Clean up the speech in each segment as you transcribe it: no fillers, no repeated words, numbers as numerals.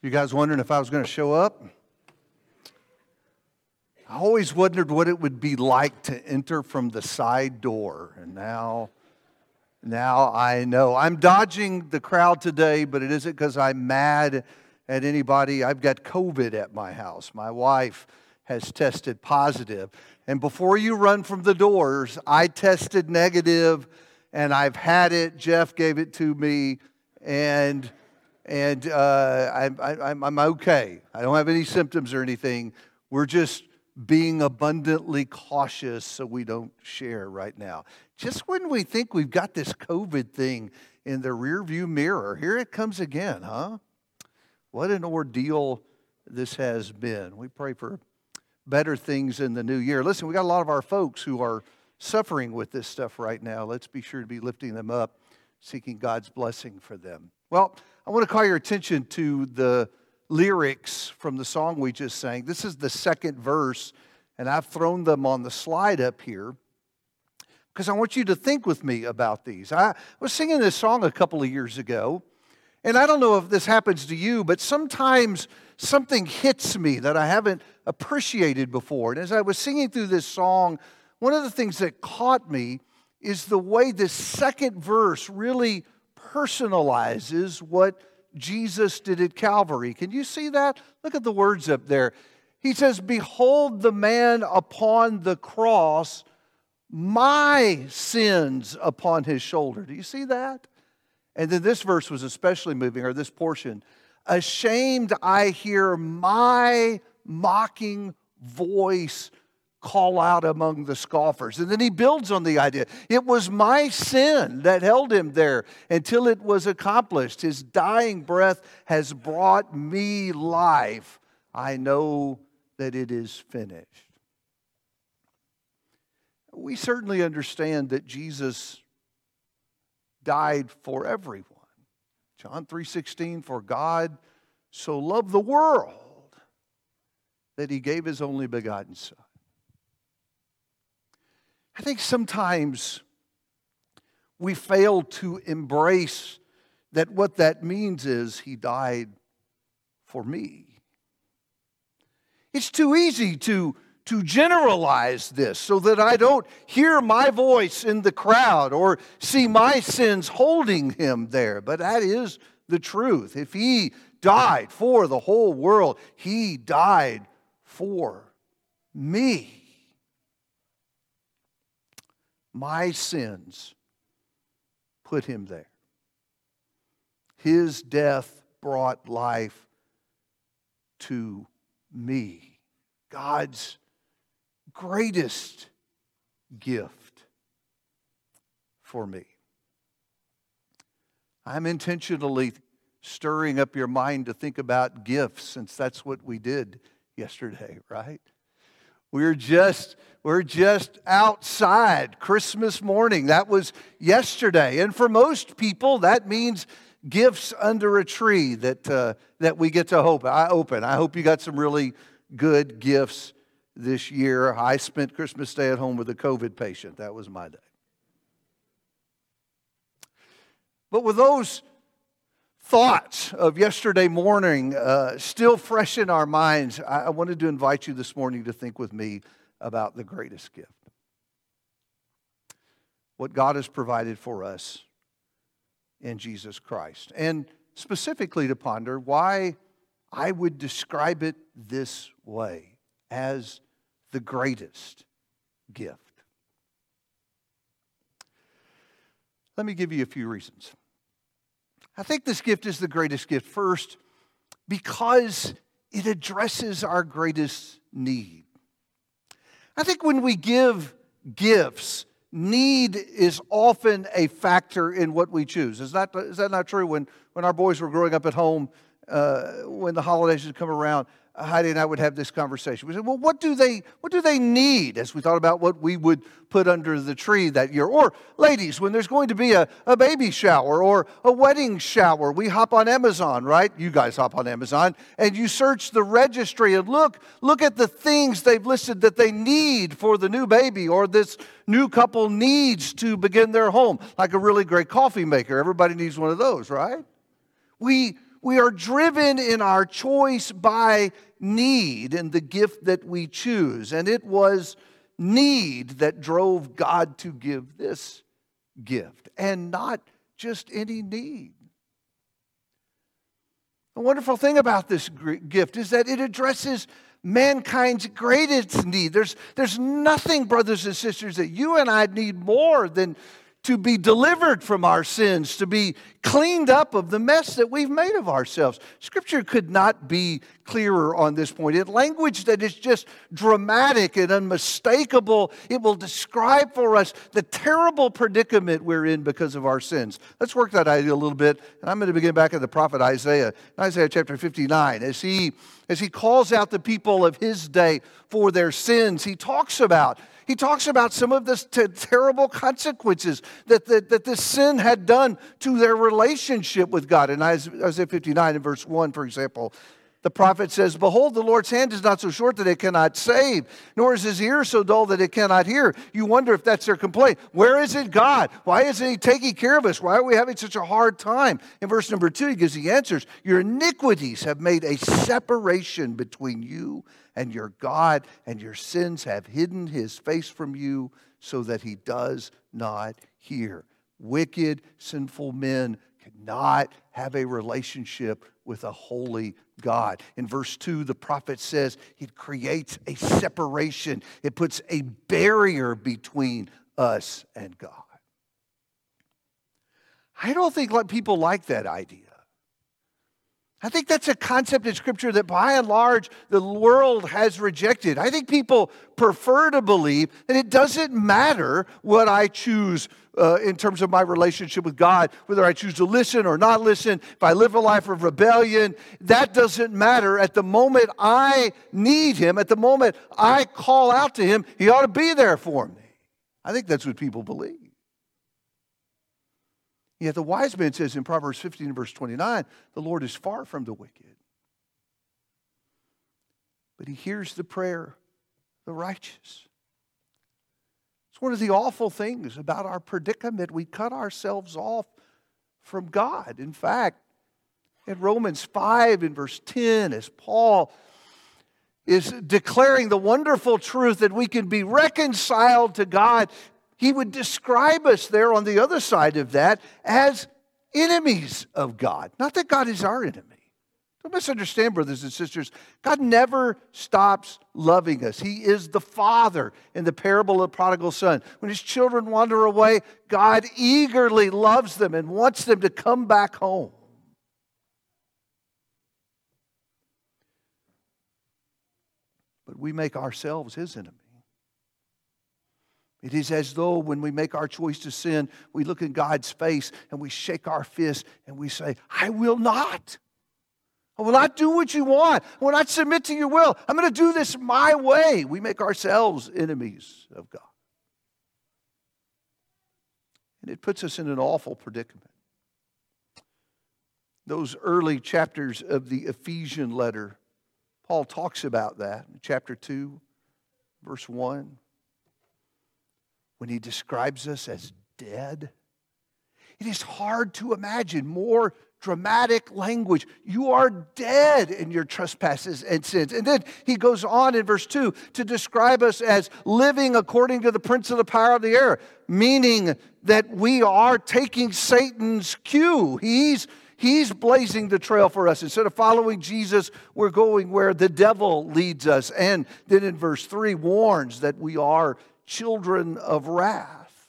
You guys wondering if I was going to show up? I always wondered what it would be like to enter from the side door. And now I know. I'm dodging the crowd today, but it isn't because I'm mad at anybody. I've got COVID at my house. My wife has tested positive. And before you run from the doors, I tested negative, and I've had it. Jeff gave it to me, and I'm okay. I don't have any symptoms or anything. We're just being abundantly cautious so we don't share right now. Just when we think we've got this COVID thing in the rearview mirror, here it comes again, huh? What an ordeal this has been. We pray for better things in the new year. Listen, we got a lot of our folks who are suffering with this stuff right now. Let's be sure to be lifting them up, seeking God's blessing for them. Well, I want to call your attention to the lyrics from the song we just sang. This is the second verse, and I've thrown them on the slide up here because I want you to think with me about these. I was singing this song a couple of years ago, and I don't know if this happens to you, but sometimes something hits me that I haven't appreciated before. And as I was singing through this song, one of the things that caught me is the way this second verse really personalizes what Jesus did at Calvary. Can you see that? Look at the words up there. He says, "Behold the man upon the cross, my sins upon his shoulder." Do you see that? And then this verse was especially moving, or this portion. "Ashamed I hear my mocking voice call out among the scoffers." And then he builds on the idea. It was my sin that held him there until it was accomplished. His dying breath has brought me life. I know that it is finished. We certainly understand that Jesus died for everyone. John 3:16, "For God so loved the world that he gave his only begotten Son." I think sometimes we fail to embrace that what that means is he died for me. It's too easy to generalize this so that I don't hear my voice in the crowd or see my sins holding him there. But that is the truth. If he died for the whole world, he died for me. My sins put him there. His death brought life to me. God's greatest gift for me. I'm intentionally stirring up your mind to think about gifts, since that's what we did yesterday, right? We're just outside Christmas morning. That was yesterday. And for most people, that means gifts under a tree that we get to open. I hope you got some really good gifts this year. I spent Christmas Day at home with a COVID patient. That was my day. But with those thoughts of yesterday morning still fresh in our minds, I wanted to invite you this morning to think with me about the greatest gift. What God has provided for us in Jesus Christ. And specifically to ponder why I would describe it this way, as the greatest gift. Let me give you a few reasons. I think this gift is the greatest gift, first, because it addresses our greatest need. I think when we give gifts, need is often a factor in what we choose. Is that not true? When our boys were growing up at home, when the holidays would come around, Heidi and I would have this conversation. We said, well, what do they need, as we thought about what we would put under the tree that year? Or ladies, when there's going to be a baby shower or a wedding shower, we hop on Amazon, right? You guys hop on Amazon, and you search the registry and look at the things they've listed that they need for the new baby, or this new couple needs to begin their home, like a really great coffee maker. Everybody needs one of those, right? We we are driven in our choice by need in the gift that we choose. And it was need that drove God to give this gift, and not just any need. The wonderful thing about this gift is that it addresses mankind's greatest need. There's nothing, brothers and sisters, that you and I need more than to be delivered from our sins, to be cleaned up of the mess that we've made of ourselves. Scripture could not be clearer on this point. In language that is just dramatic and unmistakable, it will describe for us the terrible predicament we're in because of our sins. Let's work that idea a little bit, and I'm going to begin back at the prophet Isaiah, Isaiah chapter 59. As he calls out the people of his day for their sins, he talks about some of the terrible consequences that this sin had done to their relationship with God. In Isaiah 59 and verse 1, for example, the prophet says, "Behold, the Lord's hand is not so short that it cannot save, nor is his ear so dull that it cannot hear." You wonder if that's their complaint. Where is it, God? Why isn't he taking care of us? Why are we having such a hard time? In verse number 2, he gives the answers. "Your iniquities have made a separation between you and your God, and your sins have hidden his face from you so that he does not hear." Wicked, sinful men cannot have a relationship with a holy God. In verse 2, the prophet says it creates a separation. It puts a barrier between us and God. I don't think people like that idea. I think that's a concept in Scripture that by and large the world has rejected. I think people prefer to believe that it doesn't matter what I choose in terms of my relationship with God, whether I choose to listen or not listen, if I live a life of rebellion, that doesn't matter. At the moment I need him, at the moment I call out to him, he ought to be there for me. I think that's what people believe. Yet the wise man says in Proverbs 15 and verse 29, the Lord is far from the wicked, but he hears the prayer of the righteous. It's one of the awful things about our predicament. We cut ourselves off from God. In fact, in Romans 5 and verse 10, as Paul is declaring the wonderful truth that we can be reconciled to God, he would describe us there on the other side of that as enemies of God. Not that God is our enemy. Don't misunderstand, brothers and sisters. God never stops loving us. He is the Father in the parable of the prodigal son. When his children wander away, God eagerly loves them and wants them to come back home. But we make ourselves his enemy. It is as though when we make our choice to sin, we look in God's face and we shake our fist and we say, "I will not. I will not do what you want. I will not submit to your will. I'm going to do this my way." We make ourselves enemies of God. And it puts us in an awful predicament. Those early chapters of the Ephesian letter, Paul talks about that in chapter 2, verse 1. When he describes us as dead, it is hard to imagine more dramatic language. You are dead in your trespasses and sins. And then he goes on in verse 2 to describe us as living according to the prince of the power of the air, meaning that we are taking Satan's cue. He's blazing the trail for us. Instead of following Jesus, we're going where the devil leads us. And then in verse 3 warns that we are children of wrath.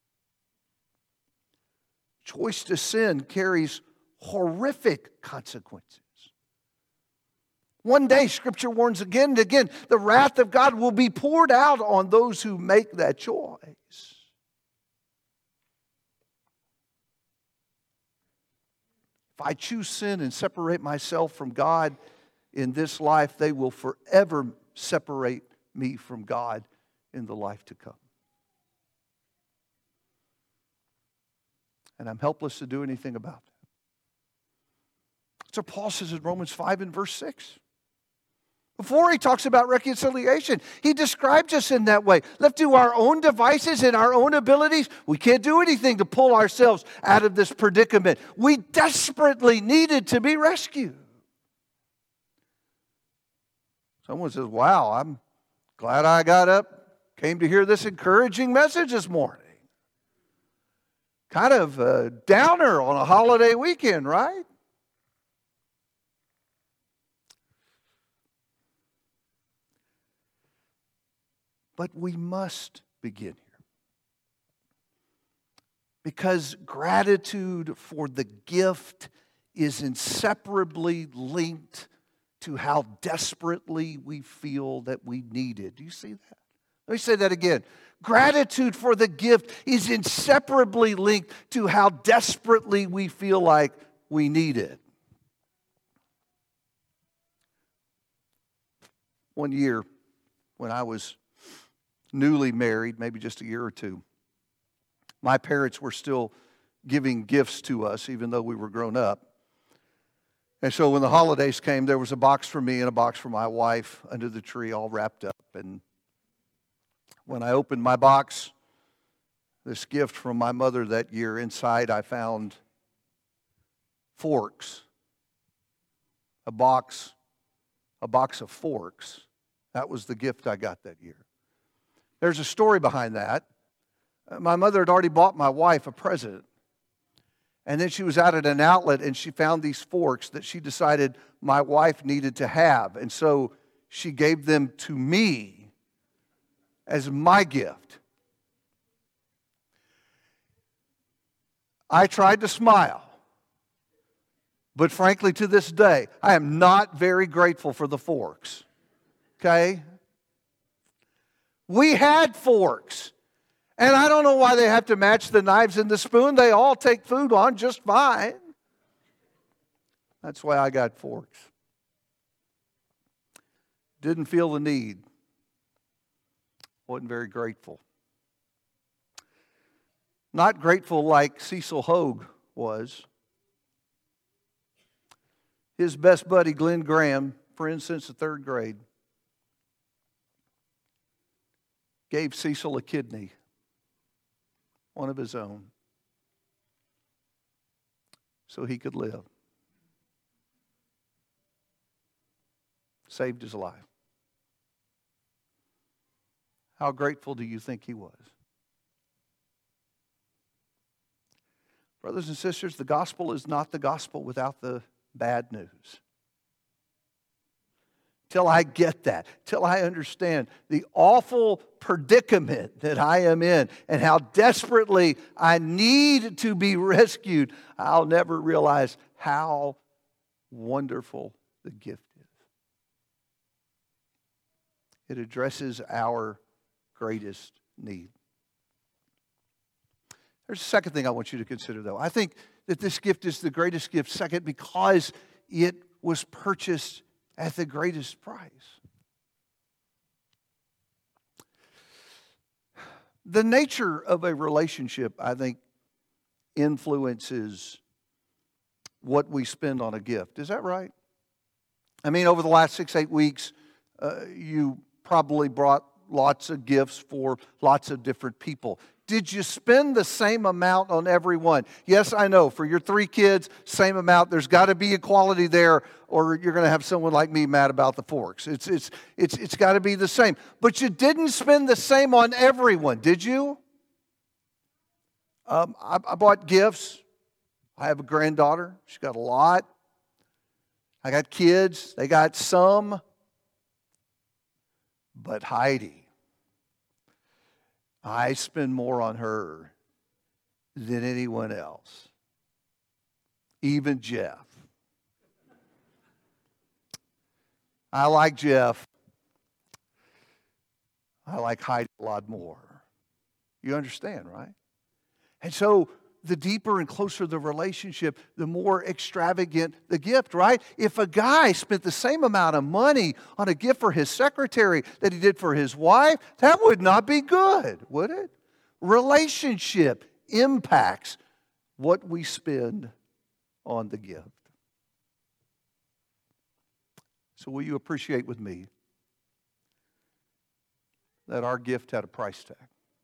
Choice to sin carries horrific consequences. One day, Scripture warns again and again, the wrath of God will be poured out on those who make that choice. If I choose sin and separate myself from God in this life, they will forever separate me from God in the life to come. And I'm helpless to do anything about that. So Paul says in Romans 5 and verse 6, Before he talks about reconciliation, he describes us in that way. Left to our own devices and our own abilities, we can't do anything to pull ourselves out of this predicament. We desperately needed to be rescued. Someone says, wow, I'm glad I got up, came to hear this encouraging message this morning. Kind of a downer on a holiday weekend, right? But we must begin here. Because gratitude for the gift is inseparably linked to how desperately we feel that we need it. Do you see that? Let me say that again. Gratitude for the gift is inseparably linked to how desperately we feel like we need it. One year, when I was newly married, maybe just a year or two, my parents were still giving gifts to us, even though we were grown up. And so when the holidays came, there was a box for me and a box for my wife under the tree, all wrapped up. And when I opened my box, this gift from my mother that year, inside I found forks, a box of forks. That was the gift I got that year. There's a story behind that. My mother had already bought my wife a present. And then she was out at an outlet and she found these forks that she decided my wife needed to have. And so she gave them to me as my gift. I tried to smile. But frankly, to this day, I am not very grateful for the forks. Okay? We had forks. And I don't know why they have to match the knives and the spoon. They all take food on just fine. That's why I got forks. Didn't feel the need. Wasn't very grateful. Not grateful like Cecil Hogue was. His best buddy, Glenn Graham, friends since the third grade, gave Cecil a kidney, one of his own, so he could live. Saved his life. How grateful do you think he was? Brothers and sisters, the gospel is not the gospel without the bad news. Till I get that, till I understand the awful predicament that I am in and how desperately I need to be rescued, I'll never realize how wonderful the gift is. It addresses our greatest need. There's a second thing I want you to consider, though. I think that this gift is the greatest gift, second, because it was purchased at the greatest price. The nature of a relationship, I think, influences what we spend on a gift. Is that right? I mean, over the last 6-8 weeks, you probably brought lots of gifts for lots of different people. Did you spend the same amount on everyone? Yes, I know. For your 3 kids, same amount. There's got to be equality there, or you're going to have someone like me mad about the forks. It's got to be the same. But you didn't spend the same on everyone, did you? I bought gifts. I have a granddaughter. She's got a lot. I got kids. They got some. But Heidi, I spend more on her than anyone else. Even Jeff. I like Jeff. I like Heidi a lot more. You understand, right? And so the deeper and closer the relationship, the more extravagant the gift, right? If a guy spent the same amount of money on a gift for his secretary that he did for his wife, that would not be good, would it? Relationship impacts what we spend on the gift. So will you appreciate with me that our gift had a price tag?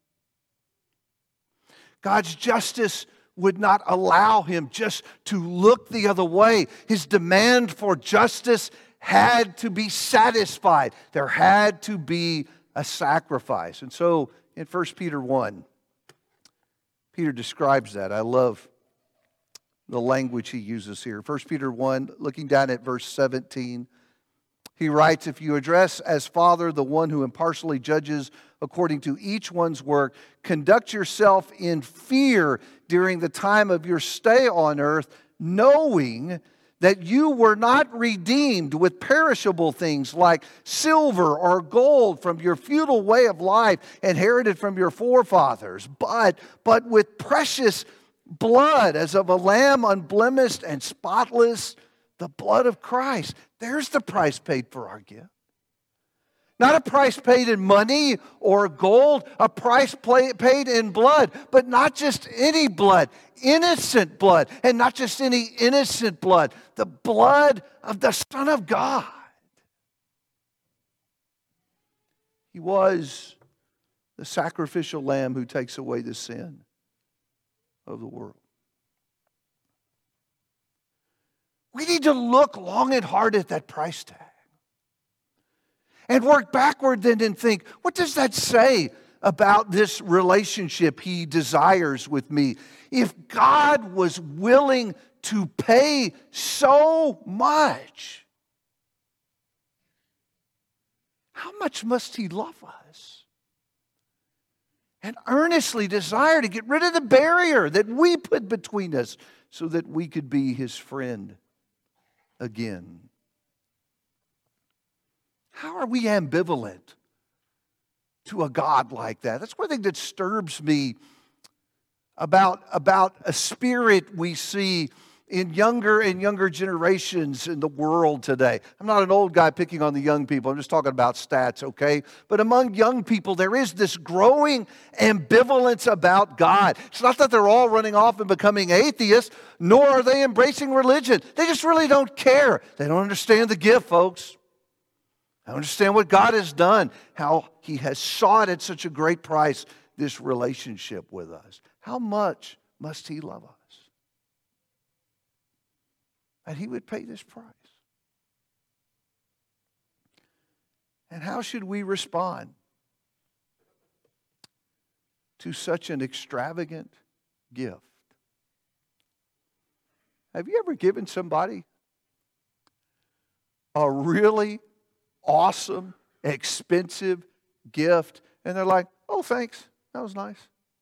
God's justice would not allow him just to look the other way. His demand for justice had to be satisfied. There had to be a sacrifice. And so in 1 Peter 1, Peter describes that. I love the language he uses here. 1 Peter 1, looking down at verse 17, he writes, "If you address as Father the one who impartially judges according to each one's work, conduct yourself in fear during the time of your stay on earth, knowing that you were not redeemed with perishable things like silver or gold from your futile way of life inherited from your forefathers, but with precious blood as of a lamb unblemished and spotless, the blood of Christ." There's the price paid for our gift. Not a price paid in money or gold, a price paid in blood, but not just any blood, innocent blood, and not just any innocent blood, the blood of the Son of God. He was the sacrificial lamb who takes away the sin of the world. We need to look long and hard at that price tag and work backward then and think, what does that say about this relationship he desires with me? If God was willing to pay so much, how much must he love us? And earnestly desire to get rid of the barrier that we put between us so that we could be his friend again. How are we ambivalent to a God like that? That's one thing that disturbs me about a spirit we see in younger and younger generations in the world today. I'm not an old guy picking on the young people. I'm just talking about stats, okay? But among young people, there is this growing ambivalence about God. It's not that they're all running off and becoming atheists, nor are they embracing religion. They just really don't care. They don't understand the gift, folks. I understand what God has done, how he has sought at such a great price this relationship with us. How much must he love us? That he would pay this price. And how should we respond to such an extravagant gift? Have you ever given somebody a really awesome, expensive gift and they're like, "Oh, thanks, that was nice"?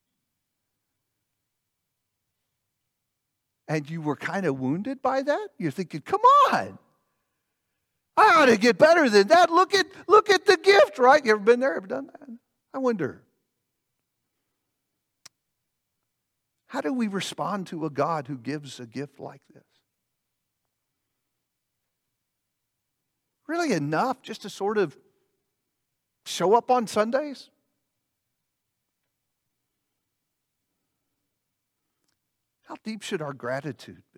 And you were kind of wounded by that? You're thinking, come on, I ought to get better than that. Look at the gift, right? You ever been there? Ever done that? I wonder. How do we respond to a God who gives a gift like this? Really enough just to sort of show up on Sundays? How deep should our gratitude be?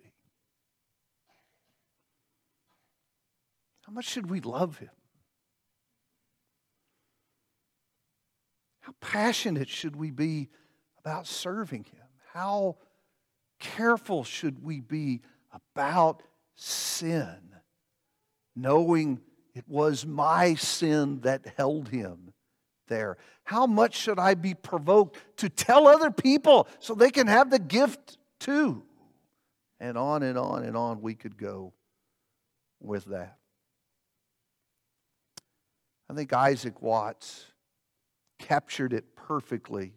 How much should we love him? How passionate should we be about serving him? How careful should we be about sin, knowing it was my sin that held him there? How much should I be provoked to tell other people so they can have the gift too? And on and on and on we could go with that. I think Isaac Watts captured it perfectly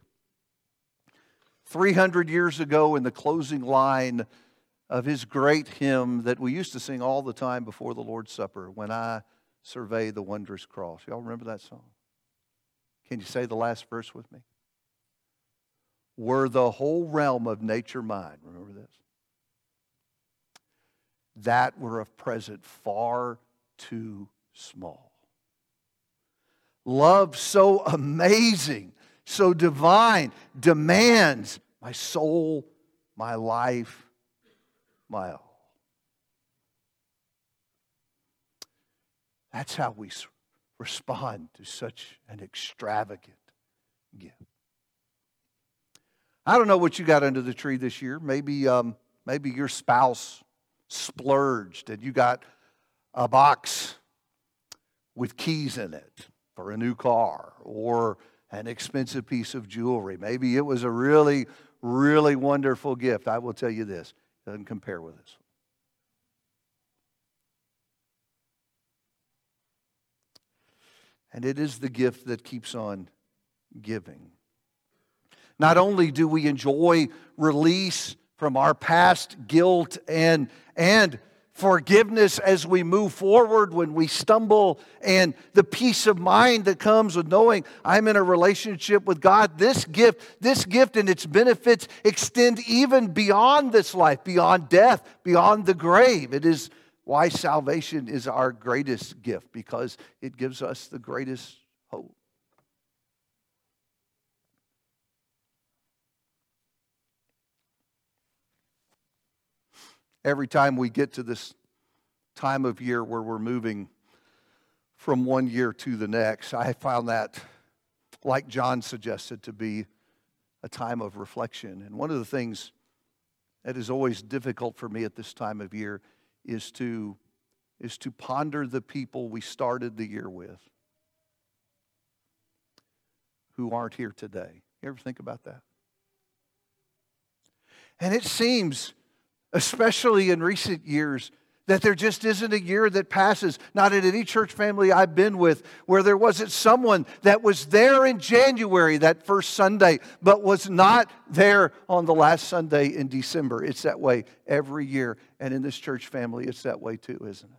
300 years ago in the closing line of his great hymn that we used to sing all the time before the Lord's Supper, "When I Survey the Wondrous Cross." Y'all remember that song? Can you say the last verse with me? "Were the whole realm of nature mine," remember this, "that were of present far too small. Love so amazing, so divine, demands my soul, my life, my all." That's how we respond to such an extravagant gift. I don't know what you got under the tree this year. Maybe your spouse splurged and you got a box with keys in it for a new car or an expensive piece of jewelry. Maybe it was a really, really wonderful gift. I will tell you this, it doesn't compare with this. And it is the gift that keeps on giving. Not only do we enjoy release from our past guilt and forgiveness as we move forward when we stumble, and the peace of mind that comes with knowing I'm in a relationship with God, this gift and its benefits extend even beyond this life, beyond death, beyond the grave. It is why salvation is our greatest gift, because it gives us the greatest hope. Every time we get to this time of year where we're moving from one year to the next, I found that, like John suggested, to be a time of reflection. And one of the things that is always difficult for me at this time of year is to ponder the people we started the year with who aren't here today. You ever think about that? And it seems, especially in recent years, that there just isn't a year that passes, not in any church family I've been with, where there wasn't someone that was there in January, that first Sunday, but was not there on the last Sunday in December. It's that way every year. And in this church family, it's that way too, isn't it?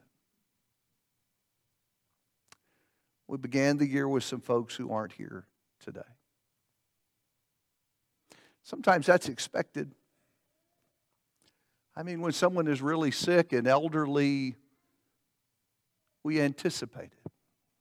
We began the year with some folks who aren't here today. Sometimes that's expected. I mean, when someone is really sick and elderly, we anticipate it.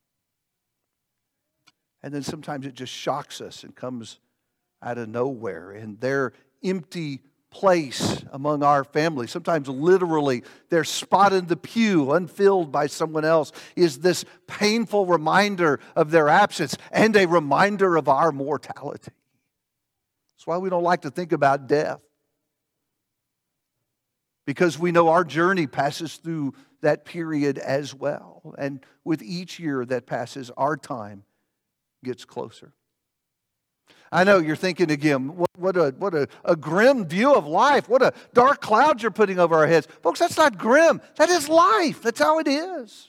And then sometimes it just shocks us and comes out of nowhere. And their empty place among our family, sometimes literally their spot in the pew, unfilled by someone else, is this painful reminder of their absence and a reminder of our mortality. That's why we don't like to think about death. Because we know our journey passes through that period as well. And with each year that passes, our time gets closer. I know you're thinking again, what a grim view of life. What a dark cloud you're putting over our heads. Folks, that's not grim. That is life. That's how it is.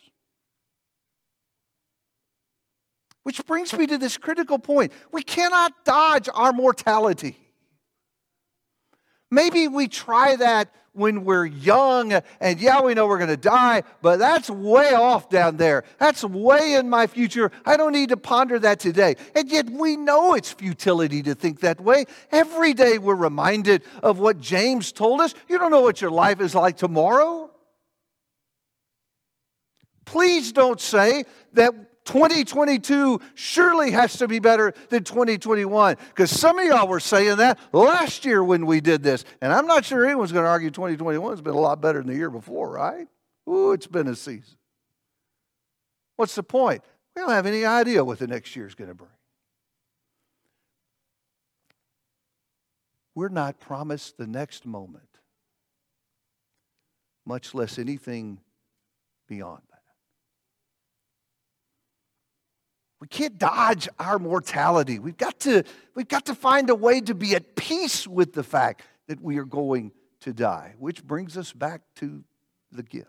Which brings me to this critical point. We cannot dodge our mortality. Maybe we try that when we're young, and yeah, we know we're going to die, but that's way off down there. That's way in my future. I don't need to ponder that today. And yet we know it's futility to think that way. Every day we're reminded of what James told us. You don't know what your life is like tomorrow. Please don't say that 2022 surely has to be better than 2021. Because some of y'all were saying that last year when we did this. And I'm not sure anyone's going to argue 2021 has been a lot better than the year before, right? Ooh, it's been a season. What's the point? We don't have any idea what the next year is going to bring. We're not promised the next moment, much less anything beyond that. We can't dodge our mortality. We've got to find a way to be at peace with the fact that we are going to die, which brings us back to the gift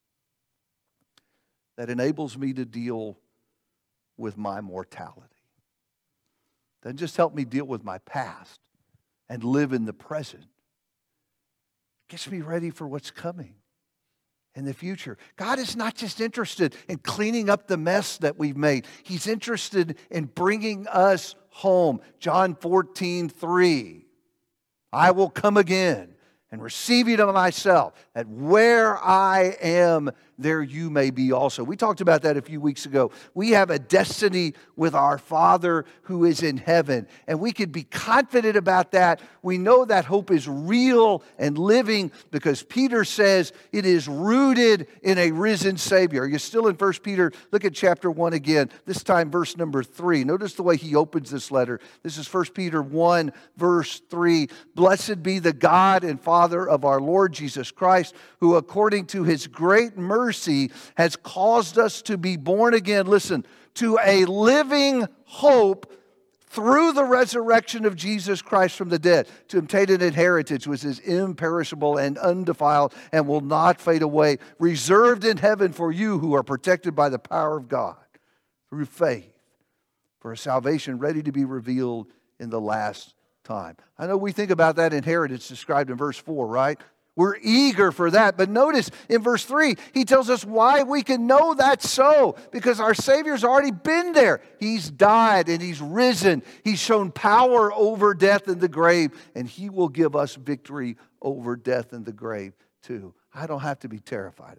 that enables me to deal with my mortality. Doesn't just help me deal with my past and live in the present. It gets me ready for what's coming in the future. God is not just interested in cleaning up the mess that we've made. He's interested in bringing us home. John 14:3. I will come again and receiving of myself, that where I am, there you may be also. We talked about that a few weeks ago. We have a destiny with our Father who is in heaven, and we can be confident about that. We know that hope is real and living because Peter says it is rooted in a risen Savior. Are you still in 1 Peter? Look at chapter 1 again, this time verse number 3. Notice the way he opens this letter. This is 1 Peter 1, verse 3. Blessed be the God and Father of our Lord Jesus Christ, who according to his great mercy has caused us to be born again, listen, to a living hope through the resurrection of Jesus Christ from the dead, to obtain an inheritance which is imperishable and undefiled and will not fade away, reserved in heaven for you who are protected by the power of God through faith, for a salvation ready to be revealed in the last time. I know we think about that inheritance described in verse 4, right? We're eager for that. But notice in verse 3, he tells us why we can know that's so. Because our Savior's already been there. He's died and he's risen. He's shown power over death and the grave. And he will give us victory over death and the grave too. I don't have to be terrified of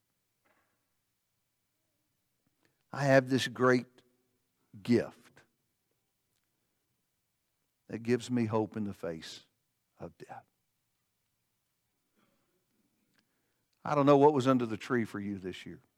that. I have this great gift that gives me hope in the face of death. I don't know what was under the tree for you this year,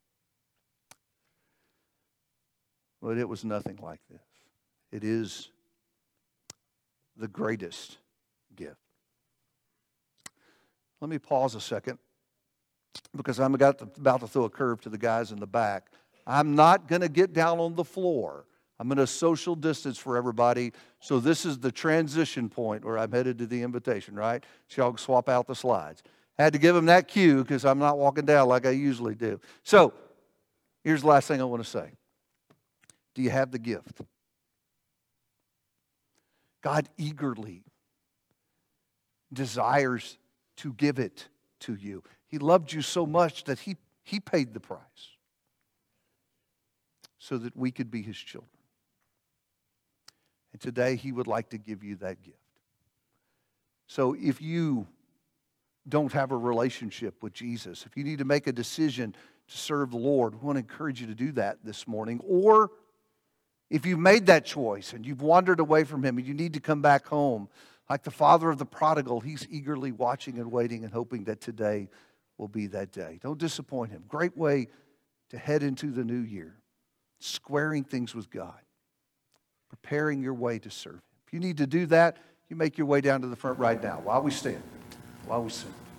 but it was nothing like this. It is the greatest gift. Let me pause a second because I'm about to throw a curve to the guys in the back. I'm not going to get down on the floor. I'm going to social distance for everybody. So this is the transition point where I'm headed to the invitation, right? So y'all swap out the slides. I had to give them that cue because I'm not walking down like I usually do. So here's the last thing I want to say. Do you have the gift? God eagerly desires to give it to you. He loved you so much that he paid the price so that we could be his children. And today he would like to give you that gift. So if you don't have a relationship with Jesus, if you need to make a decision to serve the Lord, we want to encourage you to do that this morning. Or if you've made that choice and you've wandered away from him and you need to come back home, like the father of the prodigal, he's eagerly watching and waiting and hoping that today will be that day. Don't disappoint him. Great way to head into the new year, squaring things with God, preparing your way to serve him. If you need to do that, you make your way down to the front right now while we stand. While we sing.